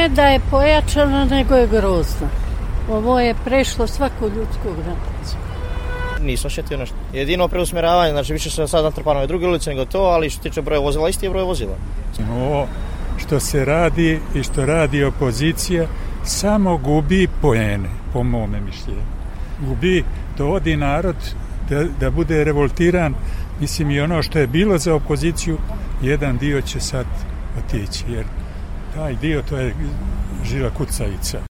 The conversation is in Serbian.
Ne da je pojačano, nego je grozno. Ovo je prešlo svaku ljudsku granicu. Nisam šetio nešto. Jedino preusmjeravanje, znači više se sad natrpano je druge ulice nego to, ali što tiče broja vozila, isti je broj vozila. Ovo što se radi i što radi opozicija samo gubi poene, po mome mišljenju. Gubi, dovodi narod da bude revoltiran. Mislim, i ono što je bilo za opoziciju, jedan dio će sad otići, jer taj dio to je žila kucavica.